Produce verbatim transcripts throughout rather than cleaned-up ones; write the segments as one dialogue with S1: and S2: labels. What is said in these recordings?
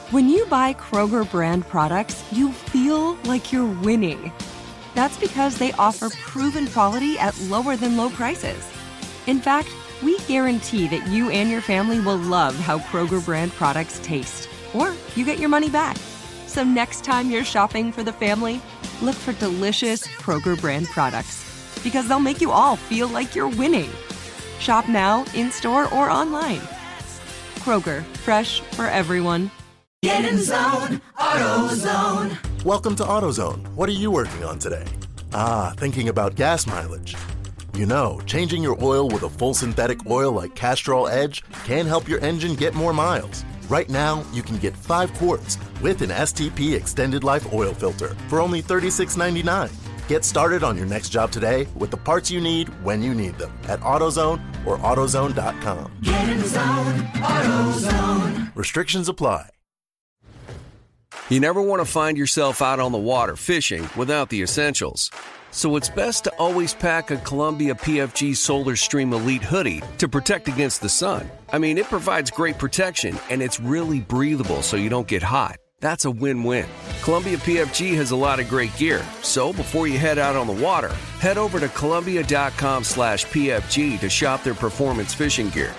S1: When you buy Kroger brand products, you feel like you're winning. That's because they offer proven quality at lower than low prices. In fact, we guarantee that you and your family will love how Kroger brand products taste, or you get your money back. So next time you're shopping for the family, look for delicious Kroger brand products, because they'll make you all feel like you're winning. Shop now, in-store, or online. Kroger, fresh for everyone.
S2: Get in zone, AutoZone.
S3: Welcome to AutoZone. What are you working on today? Ah, thinking about gas mileage. You know, changing your oil with a full synthetic oil like Castrol Edge can help your engine get more miles. Right now, you can get five quarts with an S T P Extended Life Oil Filter for only thirty-six ninety-nine. Get started on your next job today with the parts you need when you need them at AutoZone or AutoZone dot com.
S2: Get in zone, AutoZone.
S3: Restrictions apply.
S4: You never want to find yourself out on the water fishing without the essentials. So it's best to always pack a Columbia P F G Solar Stream Elite hoodie to protect against the sun. I mean, it provides great protection and it's really breathable so you don't get hot. That's a win-win. Columbia P F G has a lot of great gear, so before you head out on the water, head over to Columbia dot com slash P F G to shop their performance fishing gear.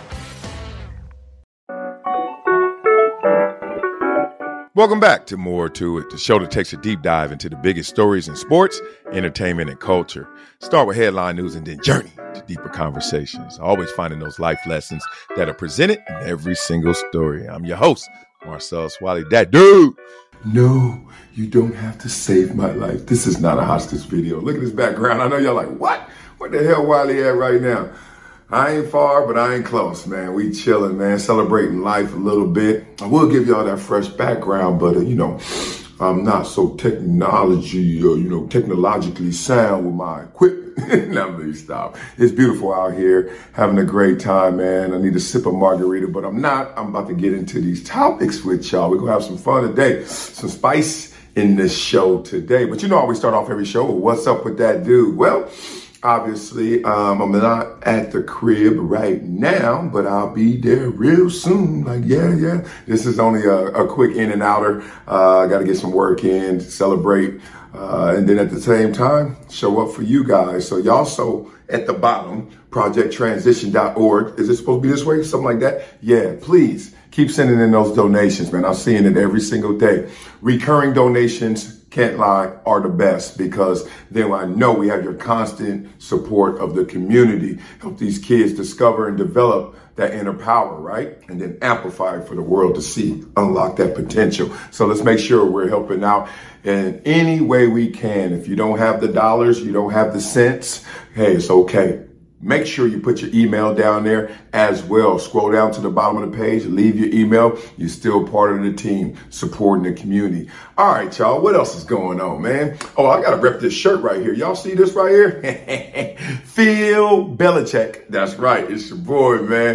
S5: Welcome back to More to It, the show that takes a deep dive into the biggest stories in sports, entertainment, and culture. Start with headline news and then journey to deeper conversations. Always finding those life lessons that are presented in every single story. I'm your host, Marcel Swally. That dude. No, you don't have to save my life. This is not a hostage video. Look at this background. I know y'all like, what? Where the hell Wiley at right now? I ain't far, but I ain't close, man. We chilling, man, celebrating life a little bit. I will give y'all that fresh background, but, uh, you know, I'm not so technology, or, you know, technologically sound with my equipment. Now, please stop. It's beautiful out here, having a great time, man. I need a sip of margarita, but I'm not. I'm about to get into these topics with y'all. We're going to have some fun today, some spice in this show today. But you know how we start off every show with what's up with that dude? Well, obviously, um, I'm not at the crib right now, but I'll be there real soon. Like, yeah, yeah. This is only a, a quick in and outer. Uh, I got to get some work in, celebrate, uh, and then at the same time, show up for you guys. So y'all so at the bottom, project transition dot org. Is it supposed to be this way? Something like that? Yeah, please keep sending in those donations, man. I'm seeing it every single day. Recurring donations, can't lie, are the best, because then I know we have your constant support of the community, help these kids discover and develop that inner power, right? And then amplify it for the world to see, unlock that potential. So let's make sure we're helping out in any way we can. If you don't have the dollars, you don't have the cents, hey, it's okay. Make sure you put your email down there as well. Scroll down to the bottom of the page, leave your email. You're still part of the team, supporting the community. All right, y'all, what else is going on, man? Oh, I got to rep this shirt right here. Y'all see this right here? Phil Belichick. That's right. It's your boy, man.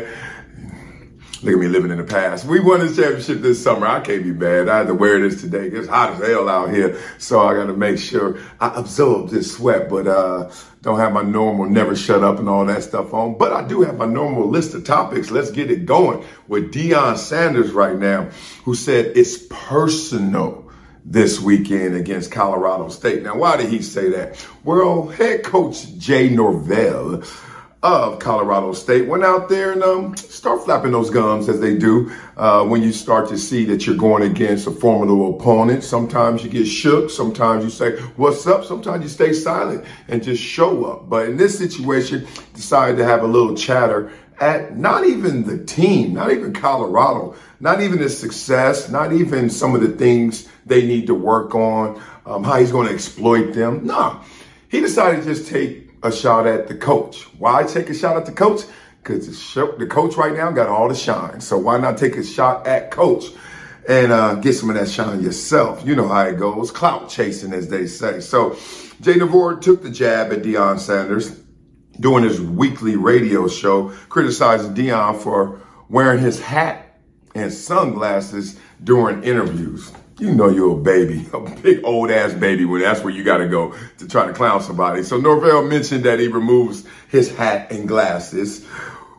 S5: Look at me living in the past. We won this championship this summer. I can't be bad. I had to wear this today. It's hot as hell out here. So I got to make sure I absorb this sweat, but uh, don't have my normal never shut up and all that stuff on. But I do have my normal list of topics. Let's get it going with Deion Sanders right now, who said it's personal this weekend against Colorado State. Now, why did he say that? Well, head coach Jay Norvell of Colorado State went out there and um, start flapping those gums, as they do uh, when you start to see that you're going against a formidable opponent. Sometimes you get shook. Sometimes you say, what's up? Sometimes you stay silent and just show up. But in this situation, decided to have a little chatter at not even the team, not even Colorado, not even the success, not even some of the things they need to work on, um, how he's going to exploit them. No, he decided to just take a shot at the coach. Why take a shot at the coach? Because the coach right now got all the shine. So why not take a shot at coach and uh, get some of that shine yourself? You know how it goes. Clout chasing, as they say. So Jay Norvell took the jab at Deion Sanders doing his weekly radio show, criticizing Deion for wearing his hat and sunglasses during interviews. You know you're a baby, a big old ass baby, when that's where you got to go to try to clown somebody. So Norvell mentioned that he removes his hat and glasses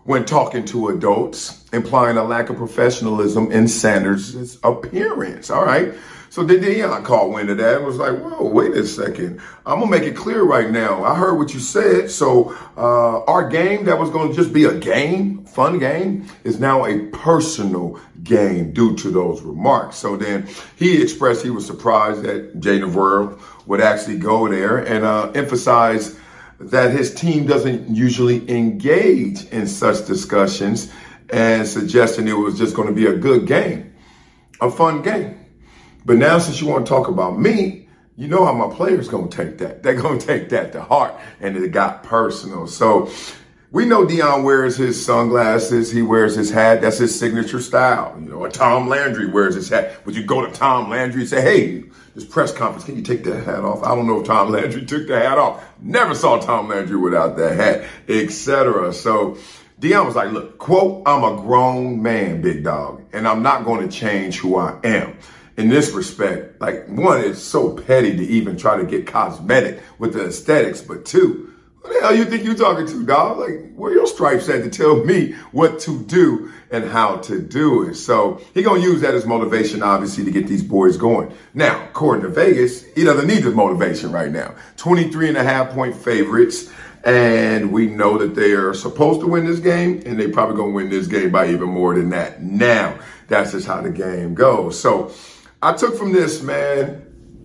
S5: when talking to adults, implying a lack of professionalism in Sanders' appearance. All right. So then Deion caught wind of that and was like, whoa, wait a second. I'm going to make it clear right now. I heard what you said. So uh, our game that was going to just be a game, fun game, is now a personal game due to those remarks. So then he expressed he was surprised that Jay Navarro would actually go there and uh, emphasize that his team doesn't usually engage in such discussions, and suggesting it was just going to be a good game, a fun game. But now, since you want to talk about me, you know how my players going to take that. They're going to take that to heart, and it got personal. So we know Deion wears his sunglasses. He wears his hat. That's his signature style. You know, or Tom Landry wears his hat. Would you go to Tom Landry and say, hey, this press conference, can you take that hat off? I don't know if Tom Landry took the hat off. Never saw Tom Landry without that hat, et cetera. So Deion was like, look, quote, I'm a grown man, big dog, and I'm not going to change who I am. In this respect, like, one, it's so petty to even try to get cosmetic with the aesthetics, but two, what the hell you think you talking to, dog? Like, where your stripes at to tell me what to do and how to do it? So he gonna use that as motivation, obviously, to get these boys going. Now, according to Vegas, he doesn't need this motivation right now. twenty-three and a half point favorites, and we know that they are supposed to win this game, and they probably gonna win this game by even more than that. Now, that's just how the game goes. So I took from this, man,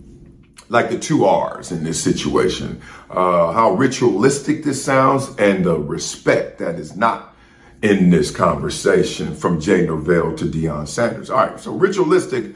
S5: like the two R's in this situation, uh, how ritualistic this sounds and the respect that is not in this conversation from Jay Norvell to Deion Sanders. All right, so ritualistic,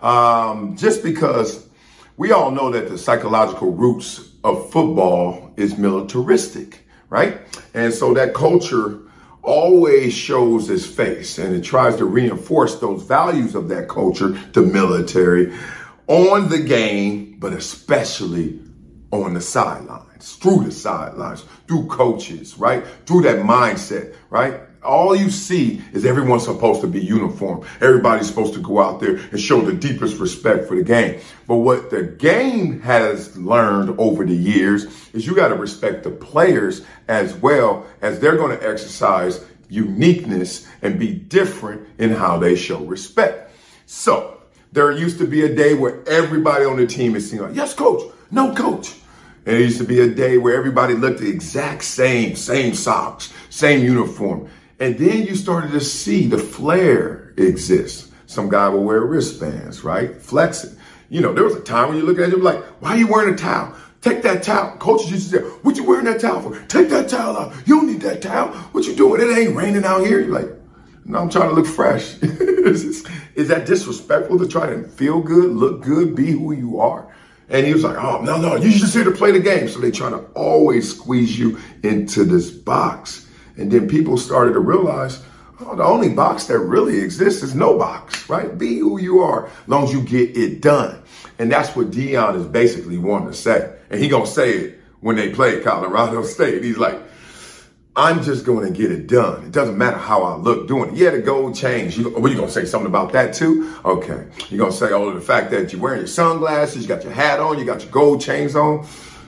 S5: um, just because we all know that the psychological roots of football is militaristic, right? And so that culture always shows its face, and it tries to reinforce those values of that culture, the military, on the game, but especially on the sidelines, through the sidelines, through coaches, right? Through that mindset, right? All you see is everyone's supposed to be uniform. Everybody's supposed to go out there and show the deepest respect for the game. But what the game has learned over the years is you got to respect the players as well, as they're going to exercise uniqueness and be different in how they show respect. So there used to be a day where everybody on the team is saying, yes, coach, no, coach. And it used to be a day where everybody looked the exact same, same socks, same uniform. And then you started to see the flair exist. Some guy will wear wristbands, right? Flexing. You know, there was a time when you look at it, you're like, why are you wearing a towel? Take that towel. Coaches used to say, what you wearing that towel for? Take that towel out. You don't need that towel. What you doing? It ain't raining out here. You're like, no, I'm trying to look fresh. is, is that disrespectful to try to feel good, look good, be who you are? And he was like, oh, no, no, you just here to play the game. So they try to always squeeze you into this box. And then people started to realize, oh, the only box that really exists is no box, right? Be who you are, as long as you get it done. And that's what Deion is basically wanting to say. And he going to say it when they play Colorado State. He's like, I'm just going to get it done. It doesn't matter how I look doing it. Yeah, the gold change. You, what, you going to say something about that too? Okay. You're going to say, oh, the fact that you're wearing your sunglasses, you got your hat on, you got your gold chains on.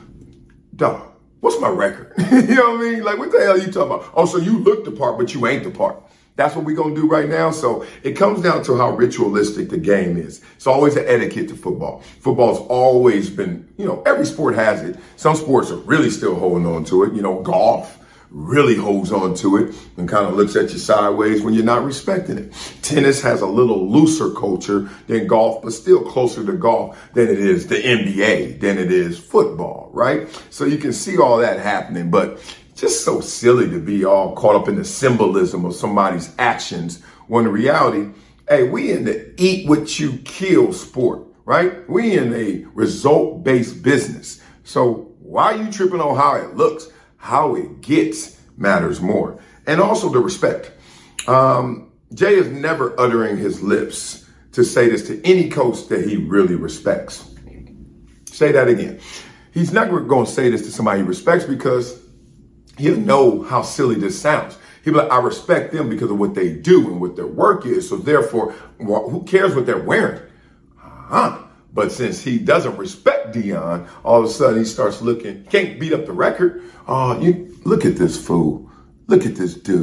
S5: Dog, what's my record? You know what I mean? Like, what the hell are you talking about? Oh, so you look the part, but you ain't the part. That's what we're going to do right now. So it comes down to how ritualistic the game is. It's always an etiquette to football. Football's always been, you know, every sport has it. Some sports are really still holding on to it. You know, golf really holds on to it and kind of looks at you sideways when you're not respecting it. Tennis has a little looser culture than golf, but still closer to golf than it is the N B A, than it is football, right? So you can see all that happening, but just so silly to be all caught up in the symbolism of somebody's actions when in reality, hey, we in the eat what you kill sport, right? We in a result-based business. So why are you tripping on how it looks? How it gets matters more. And also the respect. Um, Jay is never uttering his lips to say this to any coach that he really respects. Say that again. He's not going to say this to somebody he respects because he'll know how silly this sounds. He'll be like, I respect them because of what they do and what their work is. So therefore, well, who cares what they're wearing? Uh-huh. But since he doesn't respect Deion, all of a sudden he starts looking, can't beat up the record. Oh, you look at this fool. Look at this dude.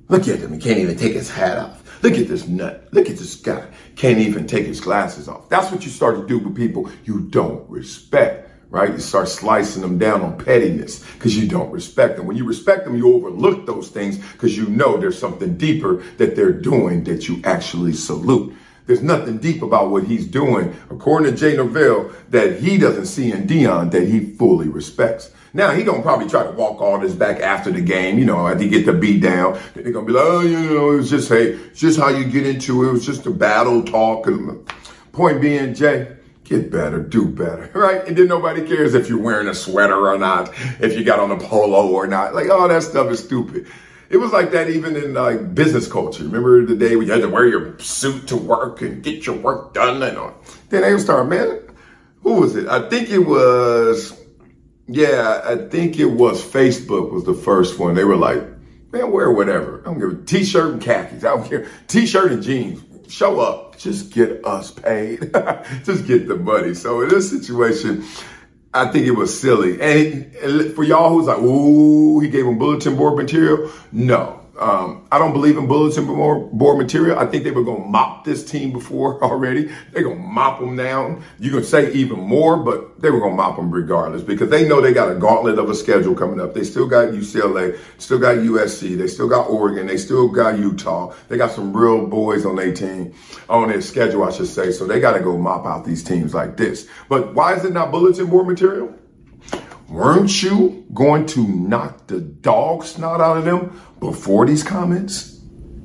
S5: Look at him. He can't even take his hat off. Look at this nut. Look at this guy. Can't even take his glasses off. That's what you start to do with people you don't respect, right? You start slicing them down on pettiness because you don't respect them. When you respect them, you overlook those things because you know there's something deeper that they're doing that you actually salute. There's nothing deep about what he's doing, according to Jay Norvell, that he doesn't see in Deion that he fully respects. Now, he don't probably try to walk all this back after the game, you know, after he get the beat down. They're going to be like, oh, you know, it was just, hey, it's just how you get into it. It was just a battle talk. And point being, Jay, get better, do better, right? And then nobody cares if you're wearing a sweater or not, if you got on a polo or not. Like, all that stuff is stupid. It was like that even in like business culture. Remember the day when you had to wear your suit to work and get your work done? And all. Then they would start, man, who was it? I think it was... Yeah, I think it was Facebook was the first one. They were like, man, wear whatever. I don't give a t-shirt and khakis. I don't care. T-shirt and jeans. Show up. Just get us paid. Just get the money. So in this situation, I think it was silly. And it, for y'all who's like, ooh, he gave him bulletin board material. No. Um, I don't believe in bulletin board material. I think they were going to mop this team before already. They're going to mop them down. You can say even more, but they were going to mop them regardless because they know they got a gauntlet of a schedule coming up. They still got U C L A, still got U S C, they still got Oregon, they still got Utah. They got some real boys on their team, on their schedule, I should say. So they got to go mop out these teams like this. But why is it not bulletin board material? Weren't you going to knock the dog snot out of them before these comments?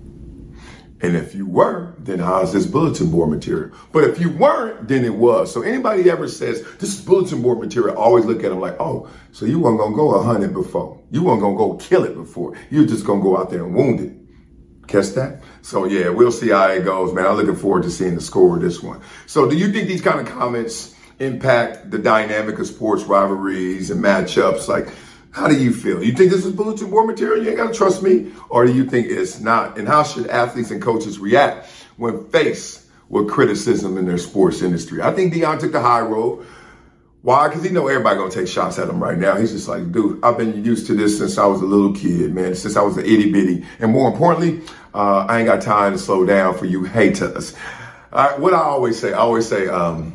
S5: And if you were, then how's this bulletin board material? But if you weren't, then it was. So anybody ever says, this is bulletin board material, always look at them like, oh, so you weren't going to go a hundred before. You weren't going to go kill it before. You're just going to go out there and wound it. Catch that? So yeah, we'll see how it goes, man. I'm looking forward to seeing the score of this one. So do you think these kind of comments impact the dynamic of sports rivalries and matchups? Like, how do you feel? You think this is bulletin board material? You ain't got to trust me? Or do you think it's not? And how should athletes and coaches react when faced with criticism in their sports industry? I think Deion took the high road. Why? Because he know everybody going to take shots at him right now. He's just like, dude, I've been used to this since I was a little kid, man, since I was an itty bitty. And more importantly, uh, I ain't got time to slow down for you haters. Uh, what I always say, I always say, um,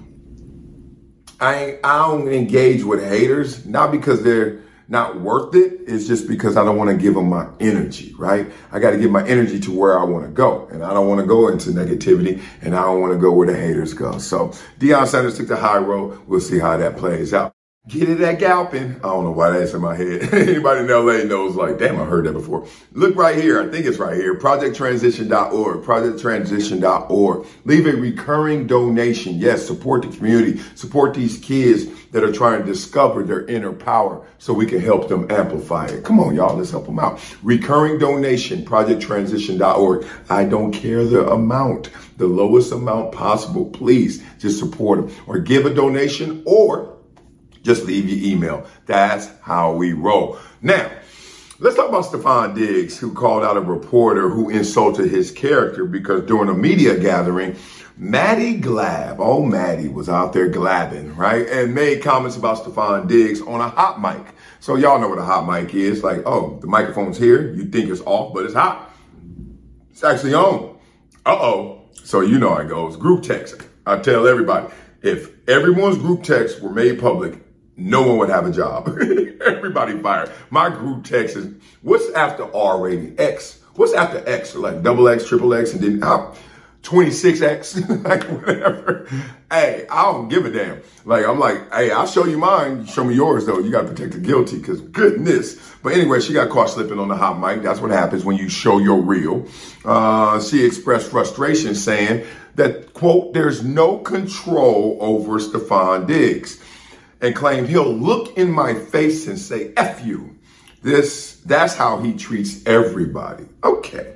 S5: I I don't engage with haters, not because they're not worth it. It's just because I don't want to give them my energy, right? I got to give my energy to where I want to go. And I don't want to go into negativity, and I don't want to go where the haters go. So Deion Sanders took the high road. We'll see how that plays out. Get it at Galpin. I don't know why that's in my head. Anybody in L A knows, like, damn, I heard that before. Look right here. I think it's right here. project transition dot org. project transition dot org. Leave a recurring donation. Yes, support the community. Support these kids that are trying to discover their inner power so we can help them amplify it. Come on, y'all. Let's help them out. Recurring donation. project transition dot org. I don't care the amount. The lowest amount possible. Please just support them or give a donation or just leave your email. That's how we roll. Now, let's talk about Stefon Diggs, who called out a reporter who insulted his character because during a media gathering, Maddie Glab, oh, Maddie was out there glabbing, right? And made comments about Stefon Diggs on a hot mic. So y'all know what a hot mic is. Like, oh, the microphone's here. You think it's off, but it's hot. It's actually on. Uh-oh. So you know how it goes. Group text. I tell everybody, if everyone's group texts were made public, no one would have a job. Everybody fired. My group text is, what's after R rating? X. What's after X? Like double X, triple X, and then uh, twenty-six X, like whatever. Hey, I don't give a damn. Like, I'm like, hey, I'll show you mine. Show me yours, though. You got to protect the guilty, because goodness. But anyway, she got caught slipping on the hot mic. That's what happens when you show your reel. Uh, she expressed frustration, saying that, quote, there's no control over Stefon Diggs, and claimed he'll look in my face and say, F you. This, that's how he treats everybody. Okay.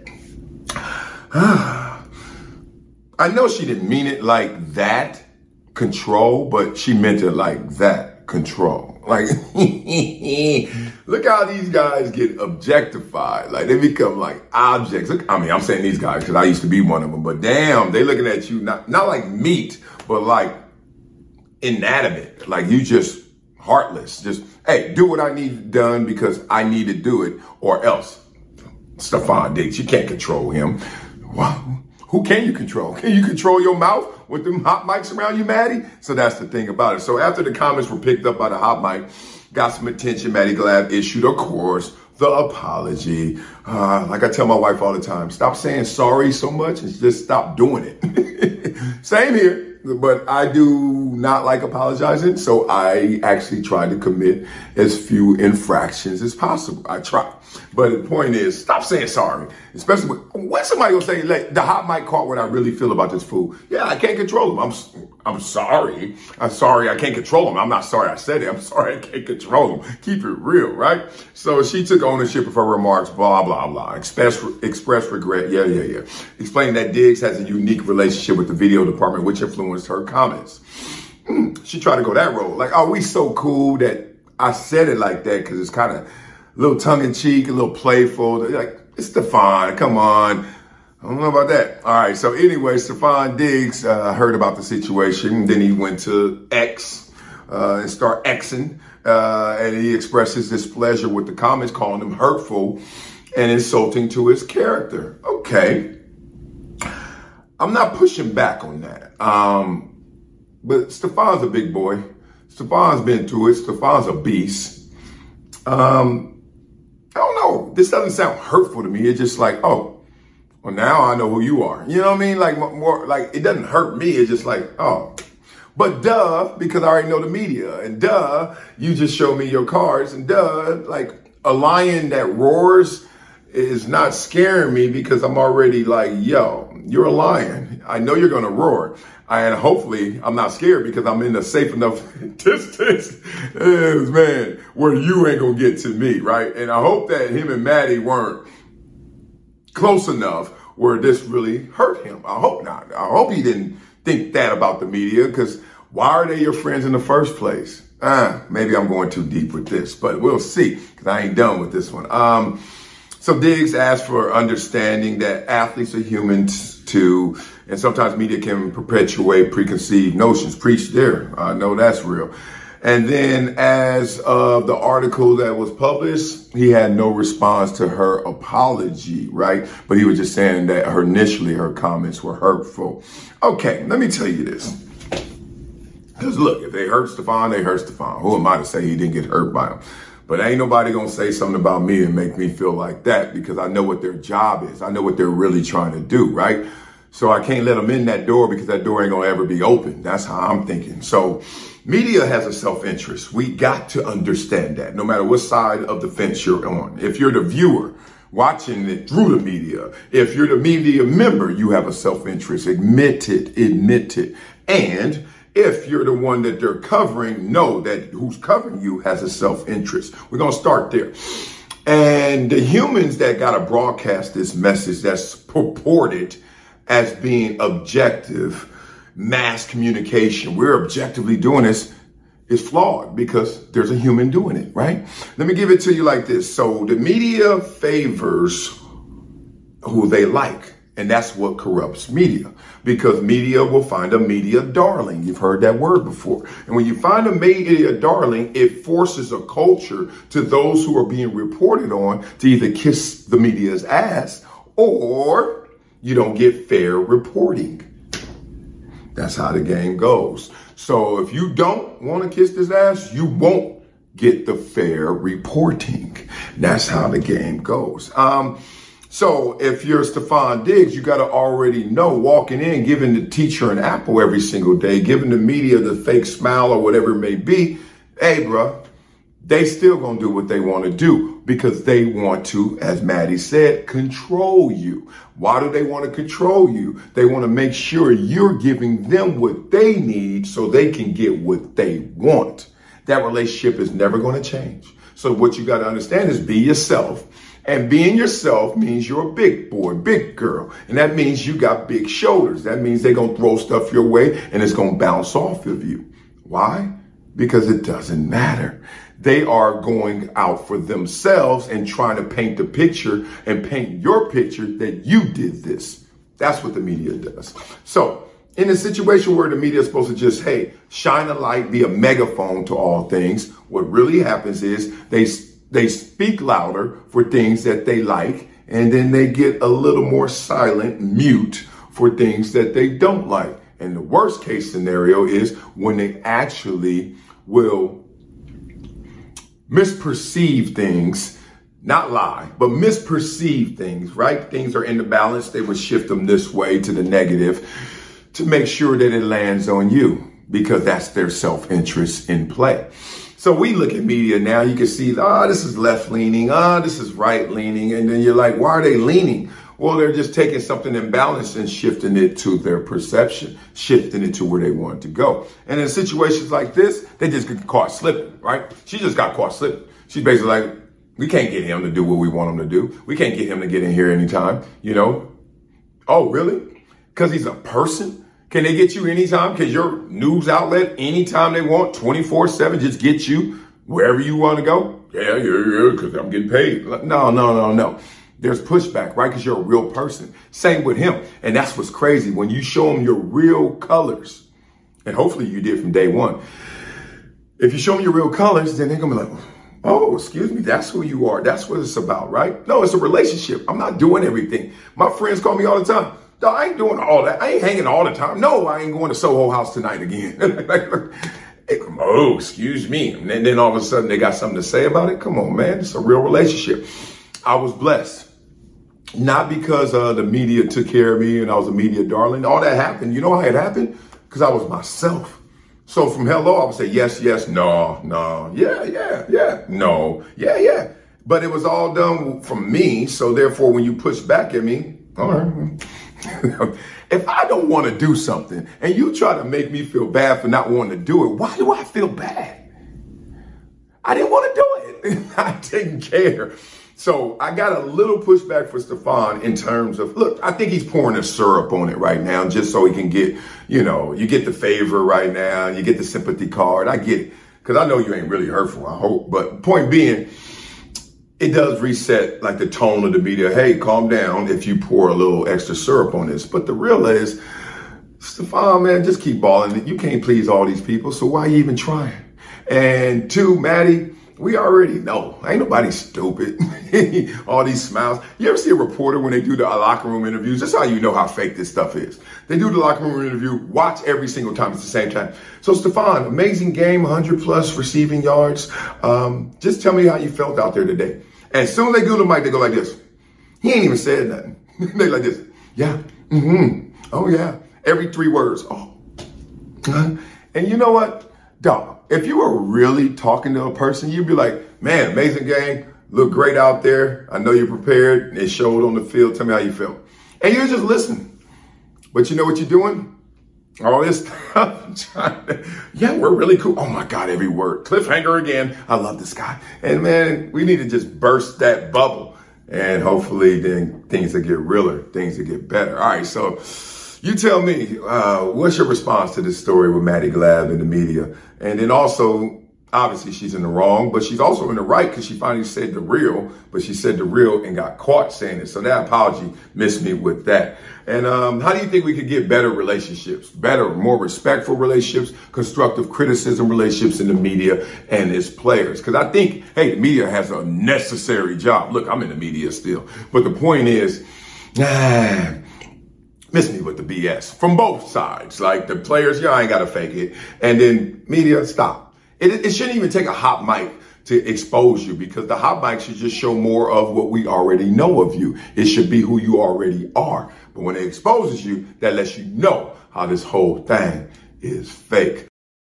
S5: I know she didn't mean it like that, control, but she meant it like that, control. Like, look how these guys get objectified. Like, they become like objects. Look, I mean, I'm saying these guys because I used to be one of them, but damn, they looking at you, not, not like meat, but like inanimate, like you just heartless. Just, hey, do what I need done because I need to do it or else. Stefon Diggs. You can't control him. Wow. Who can you control? Can you control your mouth with them hot mics around you, Maddie? So that's the thing about it. So after the comments were picked up by the hot mic, got some attention, Maddie Glab issued, of course, the apology. Uh, like I tell my wife all the time, stop saying sorry so much and just stop doing it. Same here. But I do not like apologizing, so I actually try to commit as few infractions as possible. I try. But the point is, stop saying sorry. Especially when, when somebody will say, like, the hot mic caught what I really feel about this food. Yeah, I can't control them. I'm I'm sorry. I'm sorry I can't control them. I'm not sorry I said it. I'm sorry I can't control them. Keep it real, right? So she took ownership of her remarks, blah, blah, blah. Express, express regret. Yeah, yeah, yeah. Explained that Diggs has a unique relationship with the video department, which influenced her comments. Mm, she tried to go that road. Like, oh, we so cool that I said it like that because it's kind of a little tongue-in-cheek, a little playful. Like, it's Stefon, come on. I don't know about that. All right, so anyway, Stefon Diggs uh, heard about the situation. Then he went to X uh, and start Xing. Uh, and he expressed his displeasure with the comments, calling them hurtful and insulting to his character. Okay. I'm not pushing back on that. Um, but Stefon's a big boy. Stefon's been through it. Stefon's a beast. Um, I don't know. This doesn't sound hurtful to me. It's just like, oh, well, now I know who you are. You know what I mean? Like, more, like, it doesn't hurt me. It's just like, oh, but duh, because I already know the media. And duh, you just show me your cards. And duh, like, a lion that roars is not scaring me because I'm already like, yo, you're a lion. I know you're going to roar. And hopefully I'm not scared because I'm in a safe enough distance, man, where you ain't going to get to me, right? And I hope that him and Maddie weren't close enough where this really hurt him. I hope not. I hope he didn't think that about the media, because why are they your friends in the first place? Ah, maybe I'm going too deep with this, but we'll see, because I ain't done with this one. Um, so Diggs asked for understanding that athletes are humans too, and sometimes media can perpetuate preconceived notions. Preach there. I know that's real. And then as of the article that was published, he had no response to her apology, right? But he was just saying that her initially her comments were hurtful. Okay, let me tell you this. Because look, if they hurt Stefon, they hurt Stefon. Who am I to say he didn't get hurt by him? But ain't nobody going to say something about me and make me feel like that, because I know what their job is. I know what they're really trying to do, right? So I can't let them in that door because that door ain't going to ever be open. That's how I'm thinking. So media has a self-interest. We got to understand that no matter what side of the fence you're on. If you're the viewer watching it through the media, if you're the media member, you have a self-interest. Admit it, admit it. And if you're the one that they're covering, know that who's covering you has a self-interest. We're going to start there. And the humans that got to broadcast this message that's purported as being objective, mass communication, we're objectively doing this, is flawed because there's a human doing it, right? Let me give it to you like this. So the media favors who they like, and that's what corrupts media, because media will find a media darling. You've heard that word before. And when you find a media darling, it forces a culture to those who are being reported on to either kiss the media's ass or you don't get fair reporting. That's how the game goes. So if you don't want to kiss this ass, you won't get the fair reporting. That's how the game goes. Um, so if you're Stefon Diggs, you got to already know, walking in, giving the teacher an apple every single day, giving the media the fake smile or whatever it may be, hey, bro, they still going to do what they want to do because they want to, as Maddie said, control you. Why do they want to control you? They want to make sure you're giving them what they need so they can get what they want. That relationship is never going to change. So what you got to understand is be yourself. And being yourself means you're a big boy, big girl. And that means you got big shoulders. That means they're going to throw stuff your way and it's going to bounce off of you. Why? Because it doesn't matter. They are going out for themselves and trying to paint the picture and paint your picture that you did this. That's what the media does. So in a situation where the media is supposed to just, hey, shine a light, be a megaphone to all things, what really happens is they, they speak louder for things that they like And then they get a little more silent, mute for things that they don't like. And the worst case scenario is when they actually will misperceive things, not lie, but misperceive things, right? Things are in the balance. They would shift them this way to the negative to make sure that it lands on you, because that's their self-interest in play. So we look at media now, you can see, ah, oh, this is left leaning, ah, oh, this is right leaning. And then you're like, why are they leaning? Well, they're just taking something imbalanced and shifting it to their perception, shifting it to where they want to go. And in situations like this, they just get caught slipping, right? She just got caught slipping. She's basically like, we can't get him to do what we want him to do. We can't get him to get in here anytime, you know? Oh, really? Because he's a person? Can they get you anytime? Because your news outlet, anytime they want, twenty-four seven, just get you wherever you want to go? Yeah, yeah, yeah, because I'm getting paid. No, no, no, no. There's pushback, right? Because you're a real person. Same with him. And that's what's crazy. When you show them your real colors, and hopefully you did from day one. If you show them your real colors, then they're going to be like, oh, excuse me, that's who you are. That's what it's about, right? No, it's a relationship. I'm not doing everything. My friends call me all the time. No, I ain't doing all that. I ain't hanging all the time. No, I ain't going to Soho House tonight again. Oh, excuse me. And then, then all of a sudden they got something to say about it. Come on, man. It's a real relationship. I was blessed. Not because uh, the media took care of me and I was a media darling. All that happened. You know how it happened? Because I was myself. So from hello, I would say yes, yes, no, no, yeah, yeah, yeah, no, yeah, yeah. But it was all done from me. So therefore, when you push back at me, all right. If I don't want to do something and you try to make me feel bad for not wanting to do it, why do I feel bad? I didn't want to do it. I didn't care. So I got a little pushback for Stefan in terms of, look, I think he's pouring a syrup on it right now just so he can get, you know, you get the favor right now. You get the sympathy card. I get it because I know you ain't really hurtful, I hope. But point being, it does reset like the tone of the media. Hey, calm down if you pour a little extra syrup on this. But the real is, Stefan, man, just keep balling. You can't please all these people. So why are you even trying? And two, Maddie, we already know. Ain't nobody stupid. All these smiles. You ever see a reporter when they do the locker room interviews? That's how you know how fake this stuff is. They do the locker room interview, watch every single time. It's the same time. So, Stefan, amazing game, one hundred plus receiving yards. Um, just tell me how you felt out there today. And as soon as they go to the mic, they go like this. He ain't even said nothing. They like this. Yeah. Mm-hmm. Oh, yeah. Every three words. Oh. Uh-huh. And you know what? Dog, if you were really talking to a person, you'd be like, man, amazing game. Look great out there. I know you're prepared. It showed on the field. Tell me how you felt. And you're just listening. But you know what you're doing? All this stuff. Yeah, we're really cool. Oh, my God, every word. Cliffhanger again. I love this guy. And, man, we need to just burst that bubble. And hopefully then things will get realer, things will get better. All right, so you tell me, uh, what's your response to this story with Maddie Glab in the media? And then also, obviously, she's in the wrong, but she's also in the right because she finally said the real, but she said the real and got caught saying it. So that apology missed me with that. And um, how do you think we could get better relationships, better, more respectful relationships, constructive criticism relationships in the media and its players? Because I think, hey, the media has a necessary job. Look, I'm in the media still. But the point is, nah, miss me with the B S from both sides. Like the players, yeah, I ain't got to fake it. And then media, stop. It, it shouldn't even take a hot mic to expose you because the hot mic should just show more of what we already know of you. It should be who you already are. But when it exposes you, that lets you know how this whole thing is fake.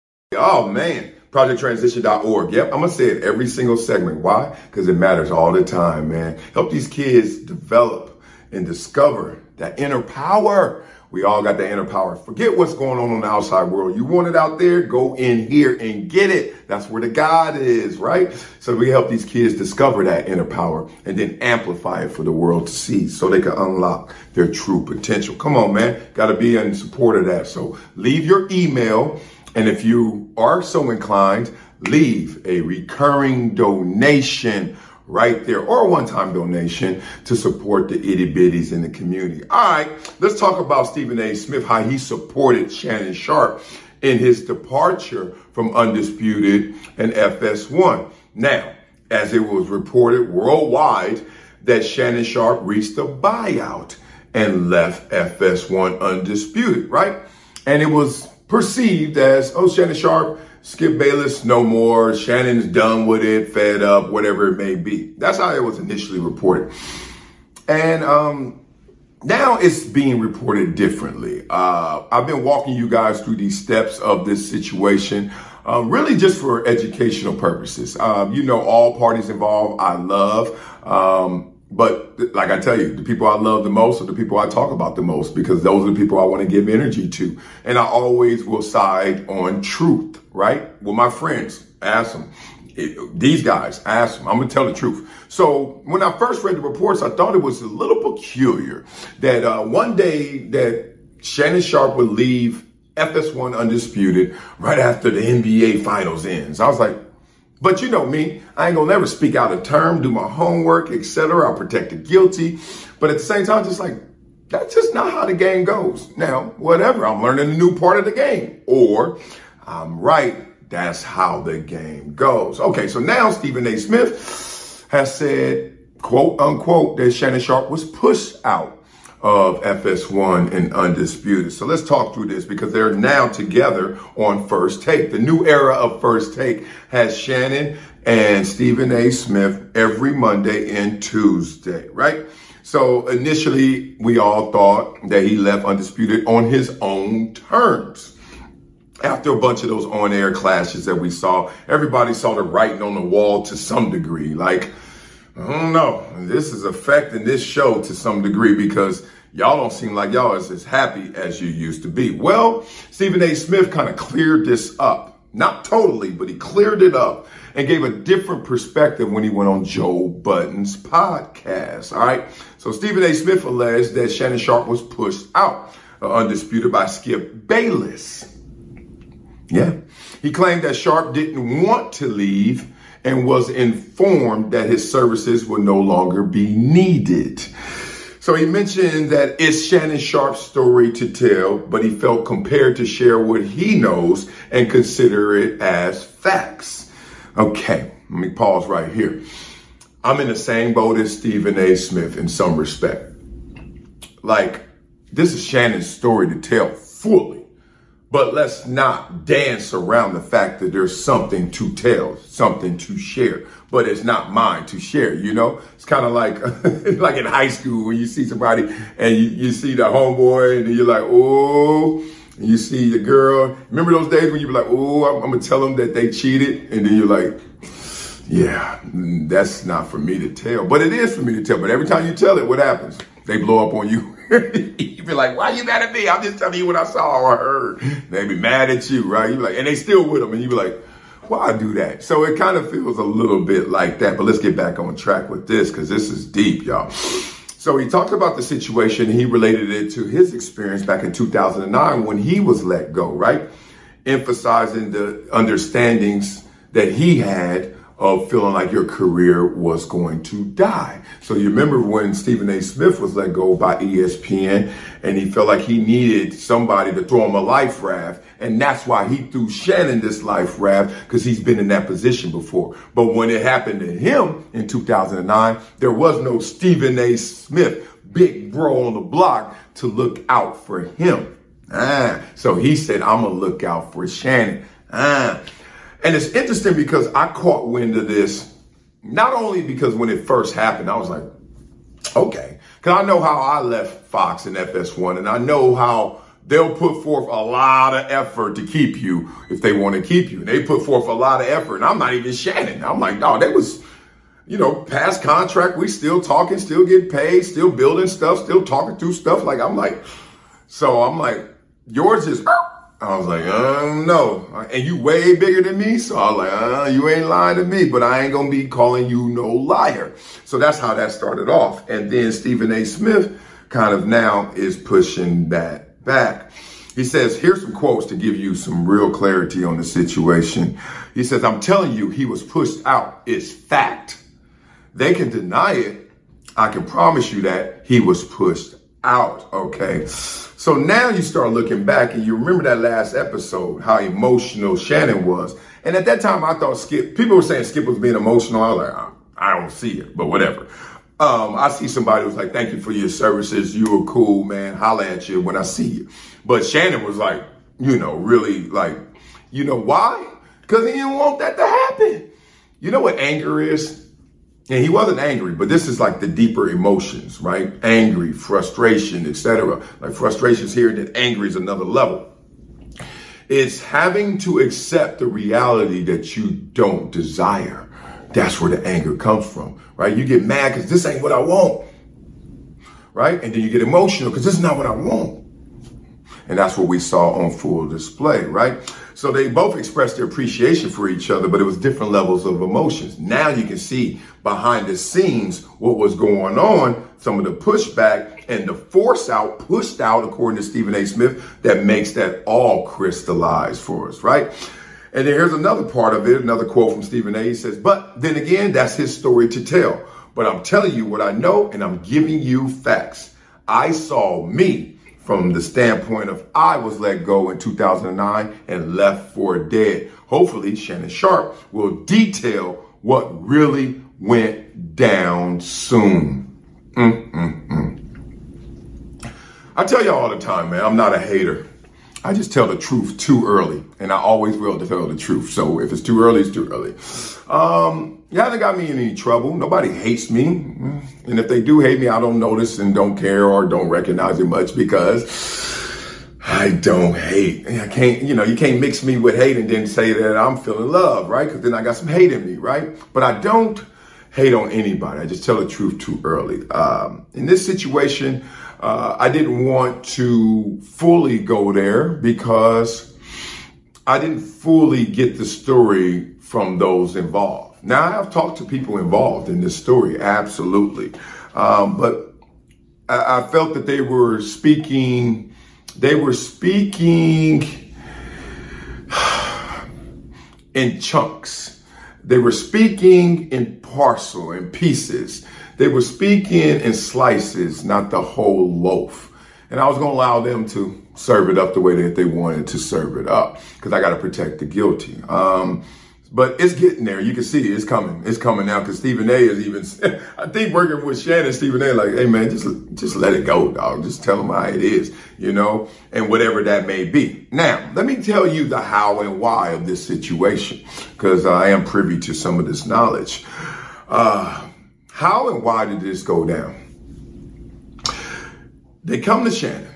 S5: Oh, man. project transition dot org. Yep, I'm going to say it every single segment. Why? Because it matters all the time, man. Help these kids develop and discover that inner power. We all got that inner power. Forget what's going on in the outside world. You want it out there, go in here and get it. That's where the God is, right? So we help these kids discover that inner power and then amplify it for the world to see so they can unlock their true potential. Come on, man. Got to be in support of that. So leave your email. And if you are so inclined, leave a recurring donation right there, or a one-time donation to support the itty bitties in the community. All right, let's talk about Stephen A. Smith, how he supported Shannon Sharpe in his departure from Undisputed and F S one. Now, as it was reported worldwide, that Shannon Sharpe reached a buyout and left F S one undisputed, right? And it was perceived as, oh, Shannon Sharpe, Skip Bayless, no more. Shannon's done with it, fed up, whatever it may be. That's how it was initially reported. And um, now it's being reported differently. Uh, I've been walking you guys through these steps of this situation, uh, really just for educational purposes. Um, you know, all parties involved, I love. Um, But like I tell you, the people I love the most are the people I talk about the most, because those are the people I want to give energy to. And I always will side on truth, right? With my friends, ask them. It, these guys, ask them. I'm going to tell the truth. So when I first read the reports, I thought it was a little peculiar that uh, one day that Shannon Sharpe would leave F S one undisputed right after the N B A Finals ends. I was like, but you know me, I ain't gonna never speak out of term, do my homework, et cetera. I'll protect the guilty. But at the same time, just like, that's just not how the game goes. Now, whatever, I'm learning a new part of the game. Or, I'm right, that's how the game goes. Okay, so now Stephen A. Smith has said, quote unquote, that Shannon Sharpe was pushed out of F S one and Undisputed. So let's talk through this, because they're now together on First Take. The new era of First Take has Shannon and Stephen A. Smith every Monday and Tuesday, right? So initially, we all thought that he left Undisputed on his own terms. After a bunch of those on-air clashes that we saw, everybody saw the writing on the wall to some degree. Like, I don't know, this is affecting this show to some degree, because y'all don't seem like y'all is as happy as you used to be. Well, Stephen A. Smith kind of cleared this up. Not totally, but he cleared it up and gave a different perspective when he went on Joe Budden's podcast. All right. So Stephen A. Smith alleged that Shannon Sharpe was pushed out uh, Undisputed by Skip Bayless. Yeah. He claimed that Sharpe didn't want to leave and was informed that his services would no longer be needed. So he mentioned that it's Shannon Sharpe's story to tell, but he felt compelled to share what he knows and consider it as facts. Okay, let me pause right here. I'm in the same boat as Stephen A. Smith in some respect. Like, this is Shannon's story to tell fully. But let's not dance around the fact that there's something to tell, something to share, but it's not mine to share, you know? It's kind of like like in high school when you see somebody and you, you see the homeboy and you're like, oh, and you see the girl. Remember those days when you were like, oh, I'm, I'm going to tell them that they cheated? And then you're like, yeah, that's not for me to tell. But it is for me to tell. But every time you tell it, what happens? They blow up on you. You be like, why you mad at me? I'm just telling you what I saw or heard. They be mad at you, right? You be like, and they still with them. And you be like, why I do that? So it kind of feels a little bit like that. But let's get back on track with this, because this is deep, y'all. So he talked about the situation. He related it to his experience back in two thousand nine when he was let go, right? Emphasizing the understandings that he had of feeling like your career was going to die. So you remember when Stephen A. Smith was let go by E S P N and he felt like he needed somebody to throw him a life raft. And that's why he threw Shannon this life raft, because he's been in that position before. But when it happened to him in two thousand nine, there was no Stephen A. Smith, big bro on the block, to look out for him. Ah, so he said, I'm going to look out for Shannon. Ah. And it's interesting because I caught wind of this, not only because when it first happened, I was like, okay, because I know how I left Fox and F S one, and I know how they'll put forth a lot of effort to keep you if they want to keep you. And they put forth a lot of effort, and I'm not even Shannon. I'm like, no, they was, you know, past contract. We still talking, still getting paid, still building stuff, still talking through stuff. Like, I'm like, so I'm like, yours is, I was like, uh, no. And you way bigger than me. So I was like, uh, you ain't lying to me, but I ain't going to be calling you no liar. So that's how that started off. And then Stephen A. Smith kind of now is pushing that back. He says, here's some quotes to give you some real clarity on the situation. He says, I'm telling you, he was pushed out. It's fact. They can deny it. I can promise you that he was pushed out. Okay. So now you start looking back and you remember that last episode, how emotional Shannon was. And at that time, I thought Skip, people were saying Skip was being emotional. I was like, I don't see it, but whatever. Um, I see somebody was like, thank you for your services. You were cool, man. Holla at you when I see you. But Shannon was like, you know, really like, you know why? Because he didn't want that to happen. You know what anger is? And he wasn't angry, but this is like the deeper emotions, right? Angry, frustration, et cetera. Like frustration's here, and then angry is another level. It's having to accept the reality that you don't desire. That's where the anger comes from, right? You get mad because this ain't what I want, right? And then you get emotional because this is not what I want. And that's what we saw on full display, right? So they both expressed their appreciation for each other, but it was different levels of emotions. Now you can see behind the scenes what was going on, some of the pushback and the force out, pushed out, according to Stephen A. Smith, that makes that all crystallize for us, right? And then here's another part of it, another quote from Stephen A. He says, but then again, that's his story to tell. But I'm telling you what I know, and I'm giving you facts. I saw me from the standpoint of I was let go in two thousand nine and left for dead. Hopefully, Shannon Sharpe will detail what really went down soon. Mm-mm-mm. I tell y'all all the time, man, I'm not a hater. I just tell the truth too early, and I always will tell the truth. So if it's too early, it's too early. Um, it hasn't got me in any trouble. Nobody hates me. And if they do hate me, I don't notice and don't care or don't recognize it much because I don't hate. I can't, you know, you can't mix me with hate and then say that I'm feeling love, right? Because then I got some hate in me, right? But I don't hate on anybody. I just tell the truth too early. Um, in this situation, uh, I didn't want to fully go there because I didn't fully get the story from those involved. Now, I've talked to people involved in this story, absolutely. Um, but I, I felt that they were speaking, they were speaking in chunks. They were speaking in parcel, in pieces. They were speaking in slices, not the whole loaf. And I was going to allow them to serve it up the way that they wanted to serve it up because I got to protect the guilty. Um, But it's getting there. You can see it's coming. It's coming now because Stephen A. is even, I think working with Shannon, Stephen A. like, hey, man, just, just let it go, dog. Just tell them how it is, you know, and whatever that may be. Now, let me tell you the how and why of this situation because I am privy to some of this knowledge. Uh, how and why did this go down? They come to Shannon.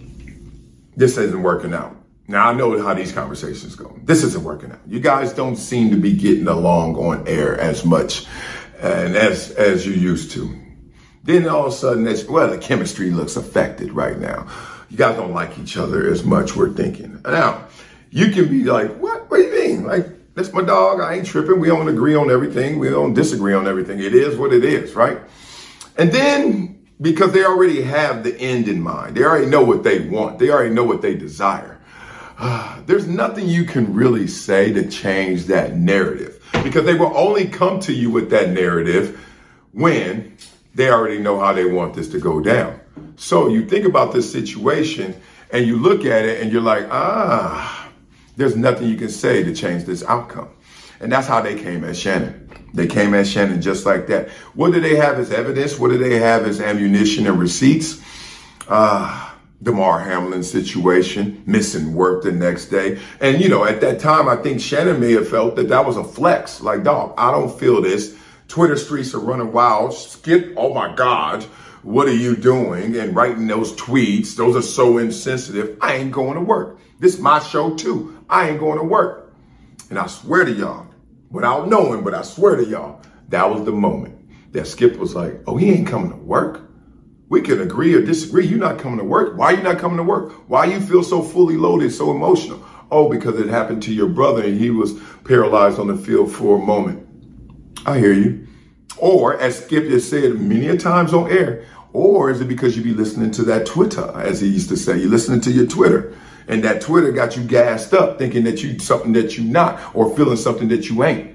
S5: This isn't working out. Now, I know how these conversations go. This isn't working out. You guys don't seem to be getting along on air as much and as as you used to. Then all of a sudden, it's, well, the chemistry looks affected right now. You guys don't like each other as much, we're thinking. Now, you can be like, what? What do you mean? Like, that's my dog. I ain't tripping. We don't agree on everything. We don't disagree on everything. It is what it is, right? And then, because they already have the end in mind, they already know what they want. They already know what they desire. Uh, there's nothing you can really say to change that narrative because they will only come to you with that narrative when they already know how they want this to go down. So you think about this situation and you look at it and you're like, ah, there's nothing you can say to change this outcome. And that's how they came at Shannon. They came at Shannon just like that. What do they have as evidence? What do they have as ammunition and receipts? Ah. Uh, Damar Hamlin situation, missing work the next day. And, you know, at that time, I think Shannon may have felt that that was a flex. Like, dog, I don't feel this. Twitter streets are running wild. Skip, oh, my God, what are you doing? And writing those tweets, those are so insensitive. I ain't going to work. This is my show, too. I ain't going to work. And I swear to y'all, without knowing, but I swear to y'all, that was the moment that Skip was like, oh, he ain't coming to work. We can agree or disagree. You're not coming to work. Why are you not coming to work? Why you feel so fully loaded, so emotional? Oh, because it happened to your brother and he was paralyzed on the field for a moment. I hear you. Or, as Skip has said many a times on air, or is it because you be listening to that Twitter, as he used to say? You're listening to your Twitter, and that Twitter got you gassed up, thinking that you something that you not, or feeling something that you ain't.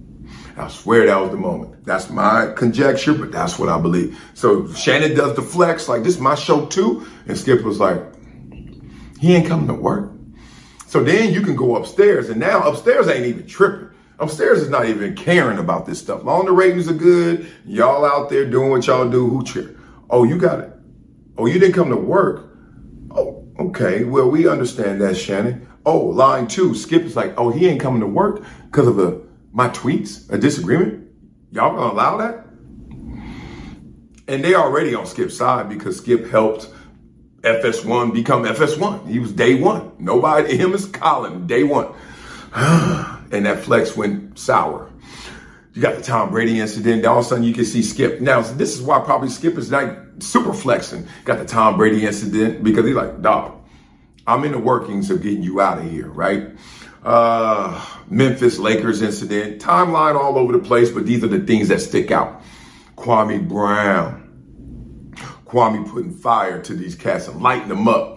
S5: I swear that was the moment. That's my conjecture, but that's what I believe. So Shannon does the flex, like, this is my show too. And Skip was like, he ain't coming to work. So then you can go upstairs, and now upstairs ain't even tripping. Upstairs is not even caring about this stuff. Long the ratings are good, y'all out there doing what y'all do, who cheer? Oh, you got it. Oh, you didn't come to work. Oh, okay. Well, we understand that, Shannon. Oh, line two, Skip is like, oh, he ain't coming to work because of a, my tweets, a disagreement. Y'all gonna allow that? And they already on Skip's side because Skip helped F S one become F S one. He was day one. Nobody, him is Colin, day one. And that flex went sour. You got the Tom Brady incident. All of a sudden you can see Skip. Now, this is why probably Skip is like super flexing. Got the Tom Brady incident because he's like, dog, I'm in the workings of getting you out of here, right? Uh, Memphis Lakers incident. Timeline all over the place, but these are the things that stick out. Kwame Brown. Kwame putting fire to these cats and lighting them up.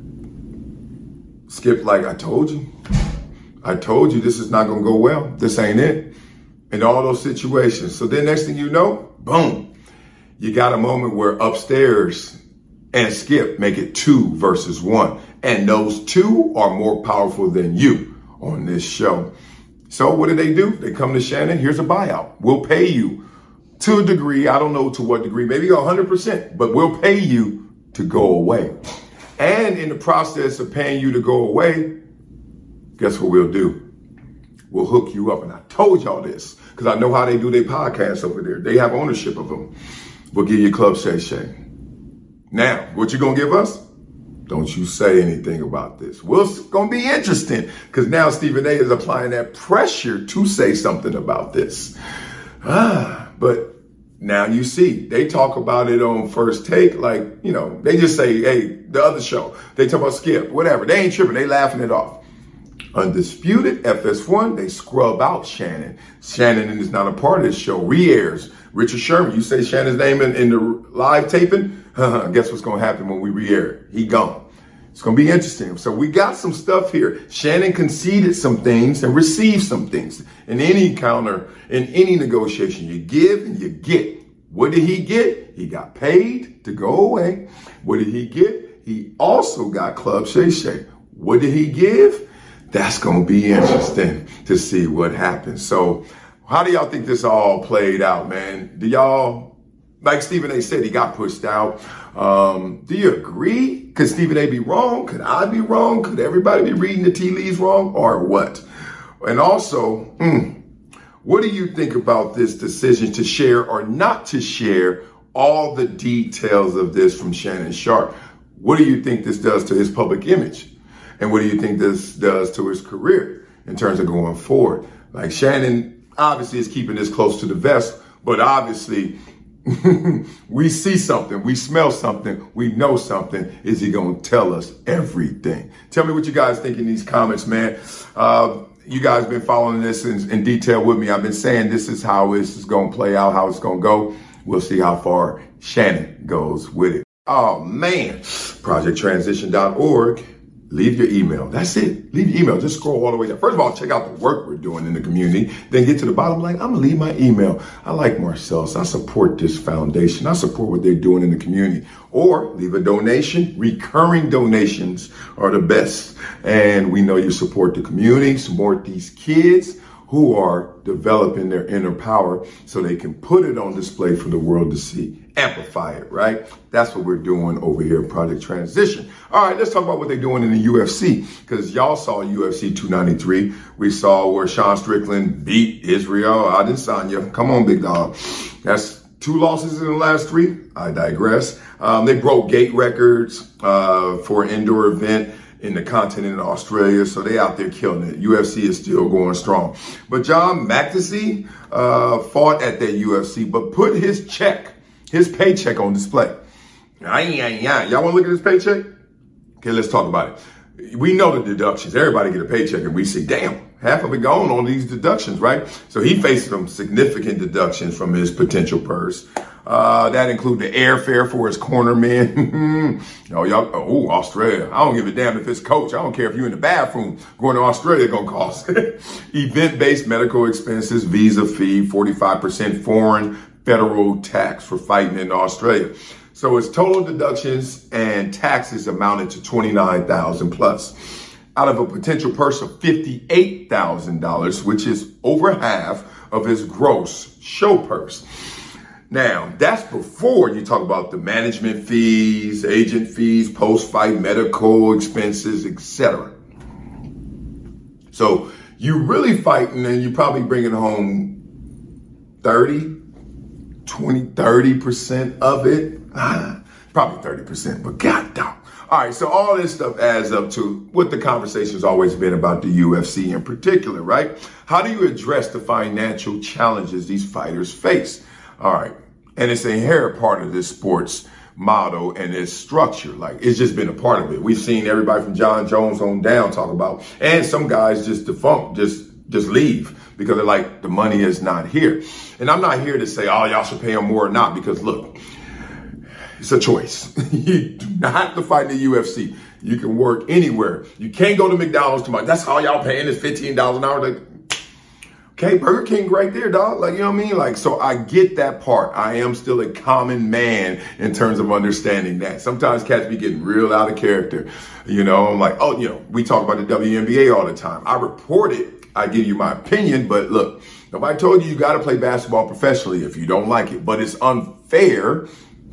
S5: Skip like, I told you. I told you this is not going to go well. This ain't it. In all those situations. So then next thing you know, boom, you got a moment where Upstairs and Skip make it two versus one. And those two are more powerful than you on this show. So what do they do? They come to Shannon. Here's a buyout. We'll pay you to a degree. I don't know to what degree, maybe one hundred percent, but we'll pay you to go away. And in the process of paying you to go away, guess what we'll do? We'll hook you up. And I told y'all this because I know how they do their podcasts over there. They have ownership of them. We'll give you Club Shay Shay. Now, what you going to give us? Don't you say anything about this. Well, it's going to be interesting because now Stephen A is applying that pressure to say something about this. Ah, but now you see, they talk about it on First Take. Like, you know, they just say, hey, the other show, they talk about Skip, whatever. They ain't tripping. They laughing it off. Undisputed, F S one, they scrub out Shannon. Shannon is not a part of this show. Re-airs. Richard Sherman, you say Shannon's name in, in the live taping? Guess what's going to happen when we re-air it? He gone. It's going to be interesting. So we got some stuff here. Shannon conceded some things and received some things. In any encounter, in any negotiation, you give and you get. What did he get? He got paid to go away. What did he get? He also got Club Shay Shay. What did he give? That's going to be interesting to see what happens. So how do y'all think this all played out, man? Do y'all, like Stephen A said, he got pushed out. Um, do you agree? Could Stephen A be wrong? Could I be wrong? Could everybody be reading the tea leaves wrong or what? And also, hmm, what do you think about this decision to share or not to share all the details of this from Shannon Sharpe? What do you think this does to his public image? And what do you think this does to his career in terms of going forward? Like Shannon obviously is keeping this close to the vest, but obviously we see something, we smell something, we know something. Is he going to tell us everything? Tell me what you guys think in these comments, man. Uh, you guys been following this in, in detail with me. I've been saying this is how this is going to play out, how it's going to go. We'll see how far Shannon goes with it. Oh, man. project transition dot org. Leave your email. That's it. Leave your email. Just scroll all the way down. First of all, check out the work we're doing in the community. Then get to the bottom. Like, I'm going to leave my email. I like Marcellus. I support this foundation. I support what they're doing in the community. Or leave a donation. Recurring donations are the best. And we know you support the community, support these kids who are developing their inner power so they can put it on display for the world to see. Amplify it, right? That's what we're doing over here at Project Transition. All right, let's talk about what they're doing in the U F C, because y'all saw U F C two ninety-three. We saw where Sean Strickland beat Israel Adesanya. Come on, big dog. That's two losses in the last three. I digress. Um, they broke gate records uh, for an indoor event in the continent of Australia, so they out there killing it. U F C is still going strong. But John McDessie uh, fought at that U F C, but put his check, his paycheck on display. Y'all want to look at his paycheck? Okay, let's talk about it. We know the deductions. Everybody get a paycheck, and we see, damn, half of it gone on these deductions, right? So he faced some significant deductions from his potential purse. Uh, that include the airfare for his corner men. oh, y'all, oh, Australia. I don't give a damn if it's coach. I don't care if you're in the bathroom. Going to Australia gonna cost. Event-based medical expenses, visa fee, forty-five percent foreign federal tax for fighting in Australia. So his total deductions and taxes amounted to twenty-nine thousand plus. out of a potential purse of fifty-eight thousand dollars, which is over half of his gross show purse. Now, that's before you talk about the management fees, agent fees, post-fight medical expenses, et cetera. So you're really fighting and you're probably bringing home thirty, twenty, thirty percent of it. Ah, probably thirty percent, but god damn. All right, so all this stuff adds up to what the conversation's always been about the U F C in particular, right? How do you address the financial challenges these fighters face? All right, and it's an inherent part of this sport's model and its structure. Like, it's just been a part of it. We've seen everybody from John Jones on down talk about, and some guys just defunct, just just leave because they're like, the money is not here. And I'm not here to say, oh, y'all should pay them more or not, because look, it's a choice. You do not have to fight in the U F C. You can work anywhere. You can't go to McDonald's tomorrow. That's all y'all paying is fifteen dollars an hour. Like, okay, Burger King right there, dog. Like, you know what I mean? Like, so I get that part. I am still a common man in terms of understanding that. Sometimes cats be getting real out of character. You know, I'm like, oh, you know, we talk about the W N B A all the time. I report it. I give you my opinion, but look, nobody told you you got to play basketball professionally if you don't like it. But it's unfair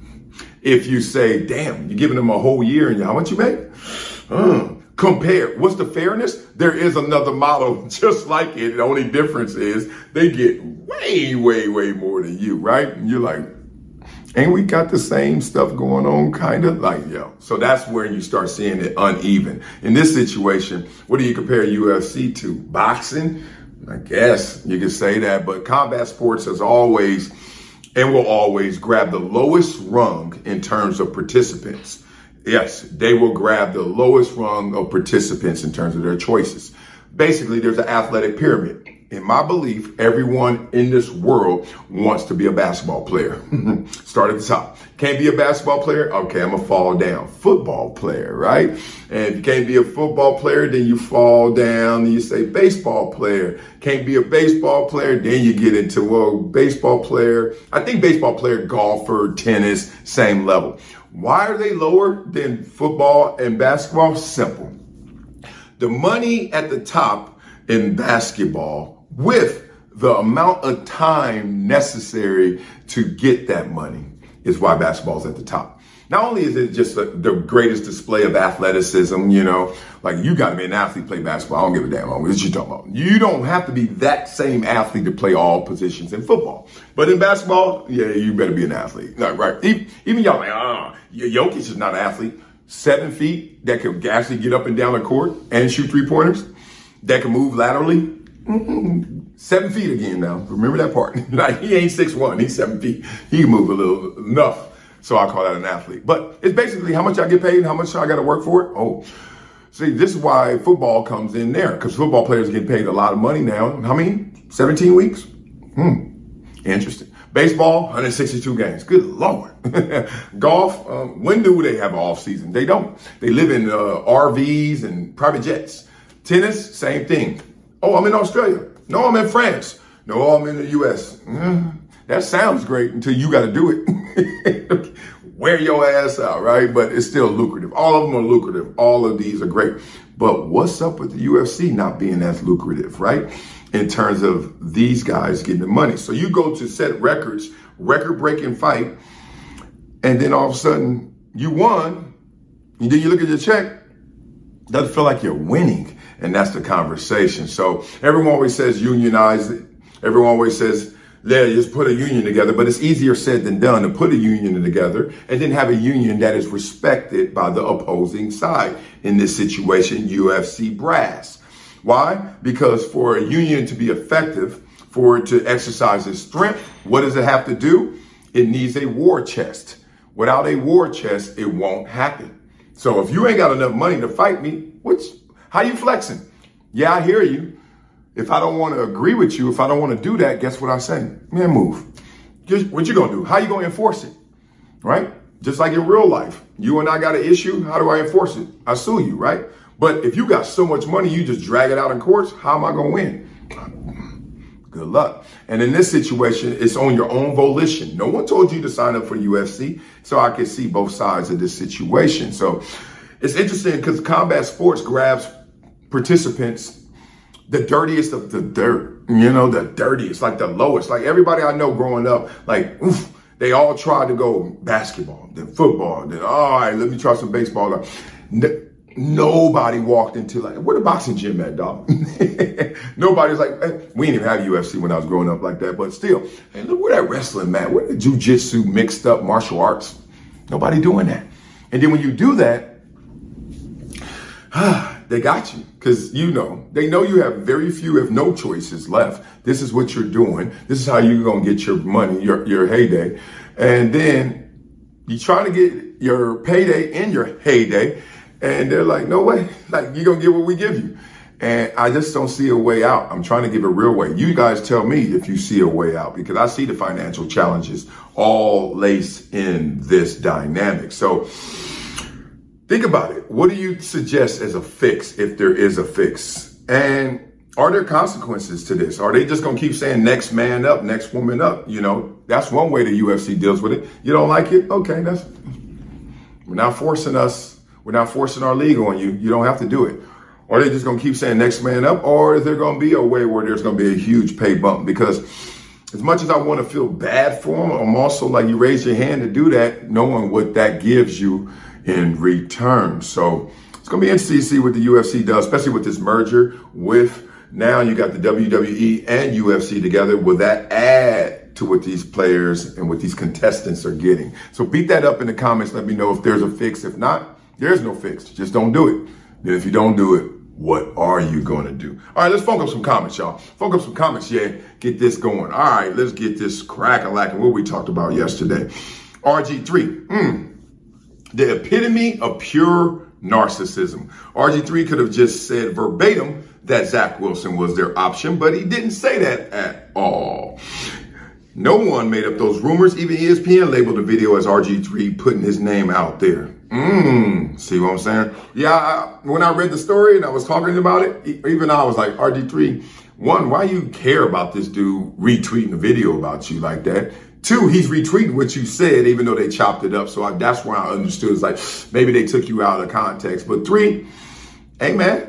S5: if you say, damn, you're giving them a whole year and how much you make? Uh, compare. What's the fairness? There is another model just like it. The only difference is they get way, way, way more than you, right? And you're like, ain't we got the same stuff going on, kind of? Like, yo. So that's where you start seeing it uneven. In this situation, what do you compare U F C to? Boxing? I guess you could say that, but combat sports has always and will always grab the lowest rung in terms of participants. Yes, they will grab the lowest rung of participants in terms of their choices. Basically, there's an athletic pyramid. In my belief, everyone in this world wants to be a basketball player. Start at the top. Can't be a basketball player? Okay, I'm gonna fall down. Football player, right? And if you can't be a football player, then you fall down and you say baseball player. Can't be a baseball player, then you get into, well, baseball player. I think baseball player, golfer, tennis, same level. Why are they lower than football and basketball? Simple. The money at the top in basketball with the amount of time necessary to get that money is why basketball's at the top. Not only is it just the, the greatest display of athleticism, you know, like you got to be an athlete, play basketball. I don't give a damn what you talking about. You don't have to be that same athlete to play all positions in football. But in basketball, yeah, you better be an athlete. No, right. Even, even y'all like, ah, Jokic is not an athlete. Seven feet that can actually get up and down the court and shoot three pointers, that can move laterally. Mm-hmm. Seven feet again now. Remember that part. Like, he ain't six one, he's seven feet. He can move a little enough. So I call that an athlete. But it's basically how much I get paid and how much I got to work for it. Oh, see, this is why football comes in there, because football players get paid a lot of money now. How many? seventeen weeks? Hmm. Interesting. Baseball, one hundred sixty-two games. Good Lord. Golf, um, when do they have an off season? They don't. They live in uh, R Vs and private jets. Tennis, same thing. Oh, I'm in Australia. No, I'm in France. No, I'm in the U S. Mm, that sounds great until you got to do it. Wear your ass out, right? But it's still lucrative. All of them are lucrative. All of these are great. But what's up with the U F C not being as lucrative, right? In terms of these guys getting the money. So you go to set records, record-breaking fight, and then all of a sudden you won, and then you look at your check, doesn't feel like you're winning. And that's the conversation. So everyone always says unionize it. Everyone always says, yeah, just put a union together. But it's easier said than done to put a union together and then have a union that is respected by the opposing side. In this situation, U F C brass. Why? Because for a union to be effective, for it to exercise its strength, what does it have to do? It needs a war chest. Without a war chest, it won't happen. So if you ain't got enough money to fight me, which, how you flexing? Yeah, I hear you. If I don't want to agree with you, if I don't want to do that, guess what I say? Man, move. Just, what you going to do? How you going to enforce it? Right? Just like in real life. You and I got an issue. How do I enforce it? I sue you, right? But if you got so much money, you just drag it out in courts, how am I going to win? Good luck. And in this situation, it's on your own volition. No one told you to sign up for U F C. So I can see both sides of this situation. So it's interesting because combat sports grabs participants the dirtiest of the dirt, you know, the dirtiest, like the lowest. Like everybody I know growing up, like, oof, they all tried to go basketball, then football, then, all right, let me try some baseball. Nobody walked into like, where the boxing gym at, dog? Nobody's like, hey, we didn't even have U F C when I was growing up like that, but still, hey, look where that wrestling, man, where the jujitsu mixed up martial arts. Nobody doing that. And then when you do that, they got you, because you know, they know you have very few, if no choices left. This is what you're doing. This is how you're going to get your money, your, your heyday. And then you trying to get your payday in your heyday. And they're like, no way, like you're going to get what we give you. And I just don't see a way out. I'm trying to give a real way. You guys tell me if you see a way out, because I see the financial challenges all laced in this dynamic. So think about it. What do you suggest as a fix, if there is a fix? And are there consequences to this? Are they just going to keep saying next man up, next woman up? You know, that's one way the U F C deals with it. You don't like it? Okay, that's, we're not forcing us. We're not forcing our league on you. You don't have to do it. Or are they just going to keep saying next man up? Or is there going to be a way where there's going to be a huge pay bump? Because as much as I want to feel bad for them, I'm also like, you raise your hand to do that, knowing what that gives you in return. So it's going to be interesting to see what the U F C does, especially with this merger with now you got the W W E and U F C together. Will that add to what these players and what these contestants are getting? So beat that up in the comments. Let me know if there's a fix. If not, there's no fix. Just don't do it. Then if you don't do it, what are you going to do? All right, let's funk up some comments, y'all. Funk up some comments, yeah. Get this going. All right, let's get this crack-a-lacking, what we talked about yesterday. R G three, mm, the epitome of pure narcissism. R G three could have just said verbatim that Zach Wilson was their option, but he didn't say that at all. No one made up those rumors. Even E S P N labeled the video as R G three putting his name out there. Mmm, see what I'm saying? Yeah, I, when I read the story and I was talking about it, even I was like, R G three, one, why you care about this dude retweeting a video about you like that? Two, he's retweeting what you said, even though they chopped it up. So I, that's where I understood. It's like, maybe they took you out of context. But three, hey, man,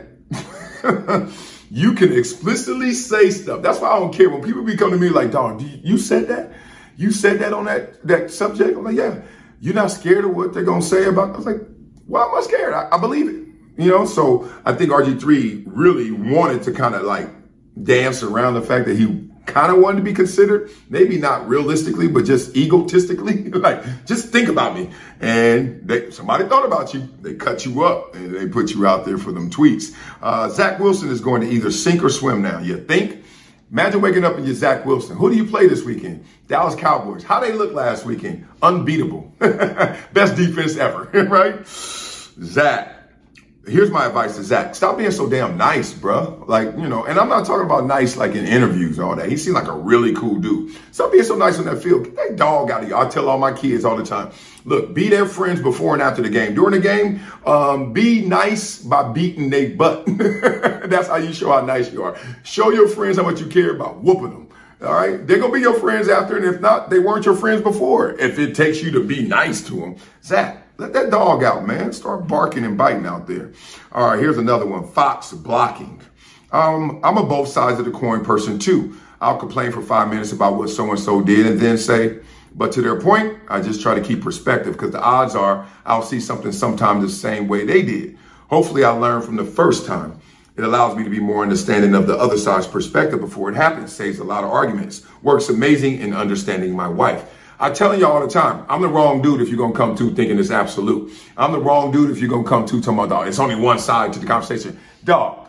S5: you can explicitly say stuff. That's why I don't care when people be coming to me like, dog, you, you said that? You said that on that, that subject? I'm like, yeah. You're not scared of what they're going to say about it? I was like, why am I scared? I, I believe it. You know, so I think R G three really wanted to kind of like dance around the fact that he kind of wanted to be considered, maybe not realistically, but just egotistically. Like, just think about me. And they, somebody thought about you. They cut you up and they put you out there for them tweets. Uh, Zach Wilson is going to either sink or swim now. You think? Imagine waking up and you're Zach Wilson. Who do you play this weekend? Dallas Cowboys. How they look last weekend? Unbeatable. Best defense ever, right? Zach. Here's my advice to Zach. Stop being so damn nice, bro. Like, you know, and I'm not talking about nice like in interviews and all that. He seemed like a really cool dude. Stop being so nice on that field. Get that dog out of here. I tell all my kids all the time, look, be their friends before and after the game. During the game, um, be nice by beating their butt. That's how you show how nice you are. Show your friends how much you care about whooping them. All right. They're going to be your friends after. And if not, they weren't your friends before. If it takes you to be nice to them. Zach, let that dog out, man. Start barking and biting out there. All right, here's another one. Fox blocking. Um, I'm a both sides of the coin person, too. I'll complain for five minutes about what so-and-so did and then say, but to their point, I just try to keep perspective because the odds are I'll see something sometimes the same way they did. Hopefully, I learned from the first time. It allows me to be more understanding of the other side's perspective before it happens. Saves a lot of arguments. Works amazing in understanding my wife. I'm telling you all the time, I'm the wrong dude if you're going to come to thinking it's absolute. I'm the wrong dude if you're going to come to talking about, dog, it's only one side to the conversation. Dog,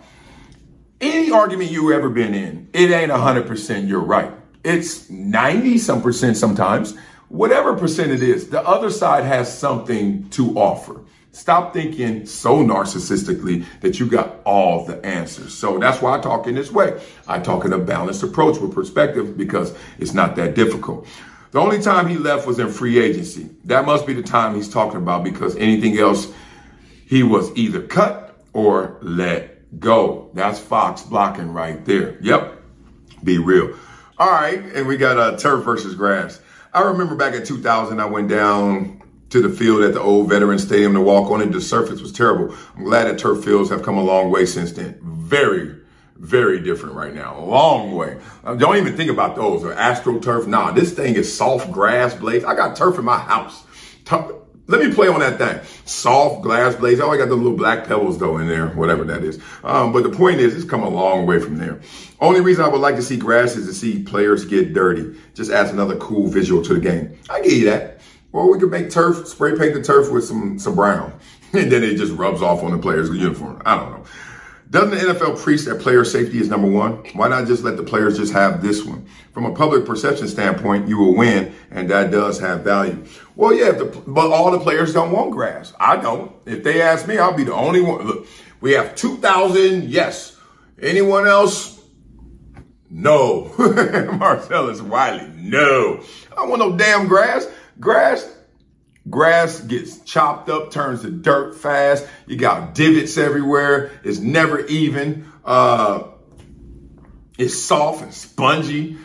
S5: any argument you ever been in, it ain't one hundred percent you're right. It's ninety some percent sometimes. Whatever percent it is, the other side has something to offer. Stop thinking so narcissistically that you got all the answers. So that's why I talk in this way. I talk in a balanced approach with perspective because it's not that difficult. The only time he left was in free agency. That must be the time he's talking about because anything else, he was either cut or let go. That's Fox blocking right there. Yep. Be real. All right. And we got uh, turf versus grass. I remember back in two thousand, I went down to the field at the old Veterans Stadium to walk on it. The surface was terrible. I'm glad that turf fields have come a long way since then. Very, very different right now. A long way. Uh, don't even think about those. Or AstroTurf. Nah, this thing is soft grass blades. I got turf in my house. T- Let me play on that thing. Soft glass blades. Oh, I got the little black pebbles though in there, whatever that is. Um, but the point is, it's come a long way from there. Only reason I would like to see grass is to see players get dirty. Just adds another cool visual to the game. I give you that. Or we could make turf, spray paint the turf with some, some brown. And then it just rubs off on the players' uniform. I don't know. Doesn't the N F L preach that player safety is number one? Why not just let the players just have this one? From a public perception standpoint, you will win, and that does have value. Well, yeah, if the, but all the players don't want grass. I don't. If they ask me, I'll be the only one. Look, we have two thousand, yes. Anyone else? No. Marcellus Wiley, no. I don't want no damn grass. Grass. Grass gets chopped up, turns to dirt fast. You got divots everywhere. It's never even. Uh, it's soft and spongy.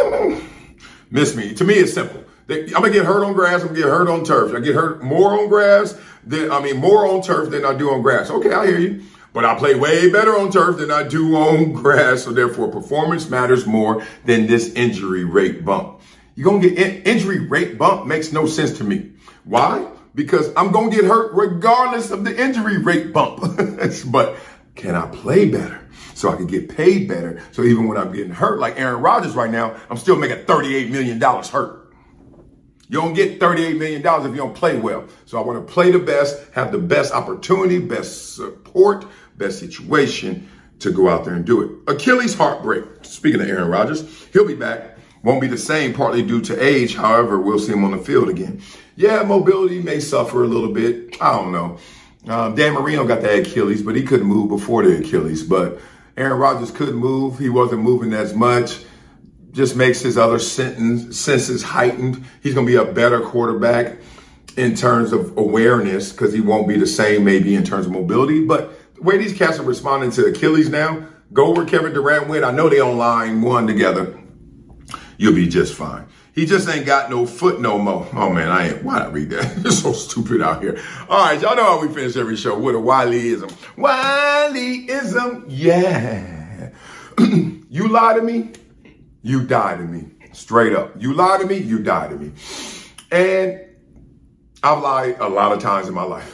S5: Miss me. To me, it's simple. I'm gonna get hurt on grass. I'm gonna get hurt on turf. I get hurt more on grass than I mean more on turf than I do on grass. Okay, I hear you. But I play way better on turf than I do on grass. So therefore, performance matters more than this injury rate bump. You're gonna get in- injury rate bump makes no sense to me. Why? Because I'm going to get hurt regardless of the injury rate bump. But can I play better so I can get paid better? So even when I'm getting hurt, like Aaron Rodgers right now, I'm still making thirty-eight million dollars hurt. You don't get thirty-eight million dollars if you don't play well. So I want to play the best, have the best opportunity, best support, best situation to go out there and do it. Achilles heartbreak. Speaking of Aaron Rodgers, he'll be back. Won't be the same, partly due to age. However, we'll see him on the field again. Yeah, mobility may suffer a little bit. I don't know. Um, Dan Marino got the Achilles, but he couldn't move before the Achilles. But Aaron Rodgers could move. He wasn't moving as much. Just makes his other sentence, senses heightened. He's going to be a better quarterback in terms of awareness because he won't be the same maybe in terms of mobility. But the way these cats are responding to Achilles now, go where Kevin Durant went. I know they on line one together. You'll be just fine. He just ain't got no foot no more. Oh, man, I ain't. Why'd I read that? It's so stupid out here. All right, y'all know how we finish every show with a Wileyism. Wileyism, yeah. You lie to me, you die to me. Straight up. You lie to me, you die to me. And I've lied a lot of times in my life.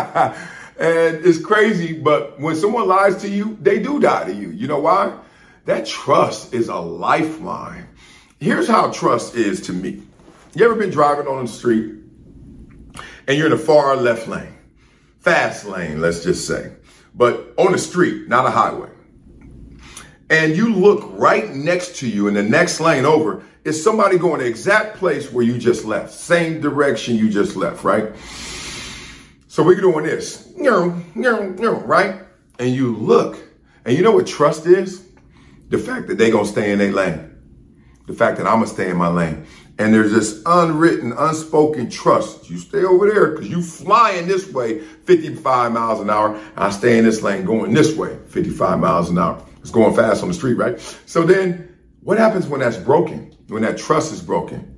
S5: And it's crazy, but when someone lies to you, they do die to you. You know why? That trust is a lifeline. Here's how trust is to me. You ever been driving on the street and you're in the far left lane, fast lane, let's just say, but on the street, not a highway. And you look right next to you in the next lane over is somebody going the exact place where you just left, same direction you just left, right? So we're doing this, right? And you look, and you know what trust is? The fact that they're going to stay in their lane. The fact that I'm going to stay in my lane. And there's this unwritten, unspoken trust. You stay over there because you flying this way fifty-five miles an hour. I stay in this lane going this way fifty-five miles an hour. It's going fast on the street, right? So then what happens when that's broken? When that trust is broken?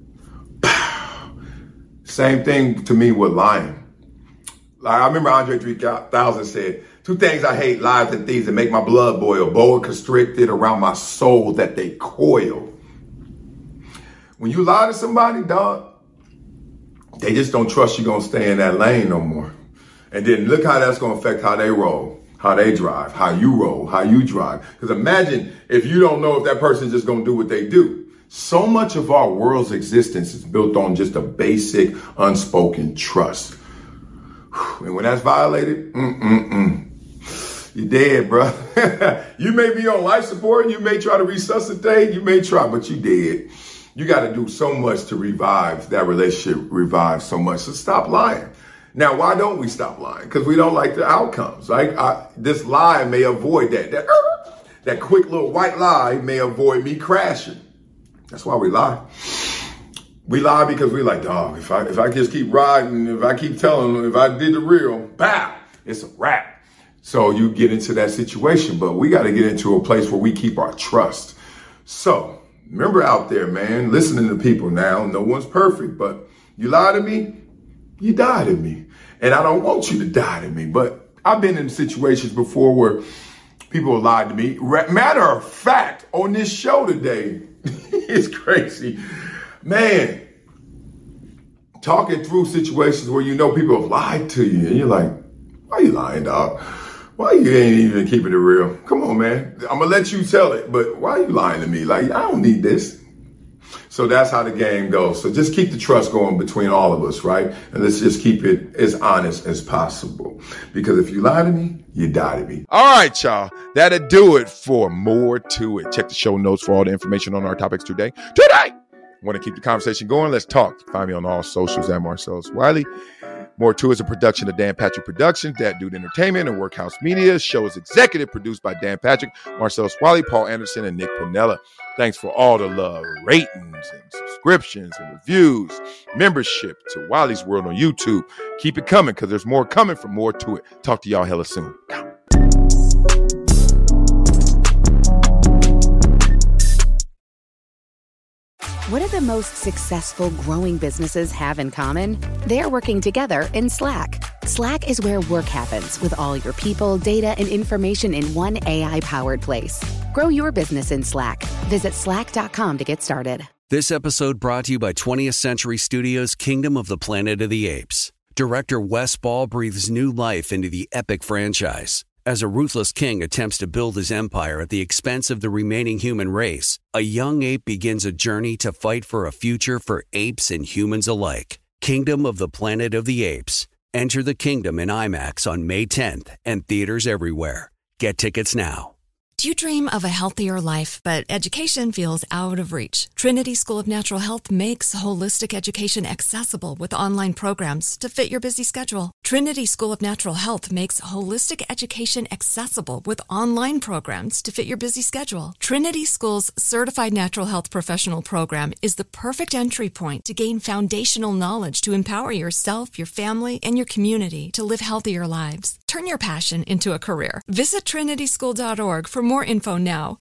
S5: Same thing to me with lying. Like I remember Andre three thousand said, two things I hate, lies and thieves that make my blood boil. Boa constricted around my soul that they coil. When you lie to somebody, dog, they just don't trust you're going to stay in that lane no more. And then look how that's going to affect how they roll, how they drive, how you roll, how you drive. Because imagine if you don't know if that person's just going to do what they do. So much of our world's existence is built on just a basic, unspoken trust. And when that's violated, mm-mm-mm. You're dead, bro. You may be on life support. You may try to resuscitate. You may try, but you dead. You got to do so much to revive that relationship, revive so much. So stop lying. Now, why don't we stop lying? Because we don't like the outcomes. Like I, this lie may avoid that. That, uh, that quick little white lie may avoid me crashing. That's why we lie. We lie because we like, dog, if I if I just keep riding, if I keep telling them, if I did the real, pow, it's a wrap. So you get into that situation, but we got to get into a place where we keep our trust. So remember out there, man, listening to people now, no one's perfect, but you lie to me, you died in me. And I don't want you to die in me. But I've been in situations before where people have lied to me. Matter of fact, on this show today, it's crazy. Man, talking through situations where you know people have lied to you and you're like, why are you lying, dog? Why you ain't even keeping it real? Come on, man. I'm going to let you tell it, but why are you lying to me? Like, I don't need this. So that's how the game goes. So just keep the trust going between all of us, right? And let's just keep it as honest as possible. Because if you lie to me, you die to me. All right, y'all. That'll do it for More To It. Check the show notes for all the information on our topics today. Today! Want to keep the conversation going? Let's talk. Find me on all socials at Marcellus Wiley. More To It is a production of Dan Patrick Productions, That Dude Entertainment, and Workhouse Media. The show is executive produced by Dan Patrick, Marcellus Wiley, Paul Anderson, and Nick Pinella. Thanks for all the love, ratings, and subscriptions, and reviews, membership to Wiley's World on YouTube. Keep it coming, because there's more coming from More To It. Talk to y'all hella soon.
S6: What do the most successful growing businesses have in common? They're working together in Slack. Slack is where work happens with all your people, data, and information in one A I-powered place. Grow your business in Slack. Visit slack dot com to get started.
S4: This episode brought to you by twentieth Century Studios' Kingdom of the Planet of the Apes. Director Wes Ball breathes new life into the epic franchise. As a ruthless king attempts to build his empire at the expense of the remaining human race, a young ape begins a journey to fight for a future for apes and humans alike. Kingdom of the Planet of the Apes. Enter the kingdom in IMAX on May tenth and theaters everywhere. Get tickets now.
S7: Do you dream of a healthier life, but education feels out of reach? Trinity School of Natural Health makes holistic education accessible with online programs to fit your busy schedule. Trinity School of Natural Health makes holistic education accessible with online programs to fit your busy schedule. Trinity School's Certified Natural Health Professional Program is the perfect entry point to gain foundational knowledge to empower yourself, your family, and your community to live healthier lives. Turn your passion into a career. Visit trinity school dot org for more info now.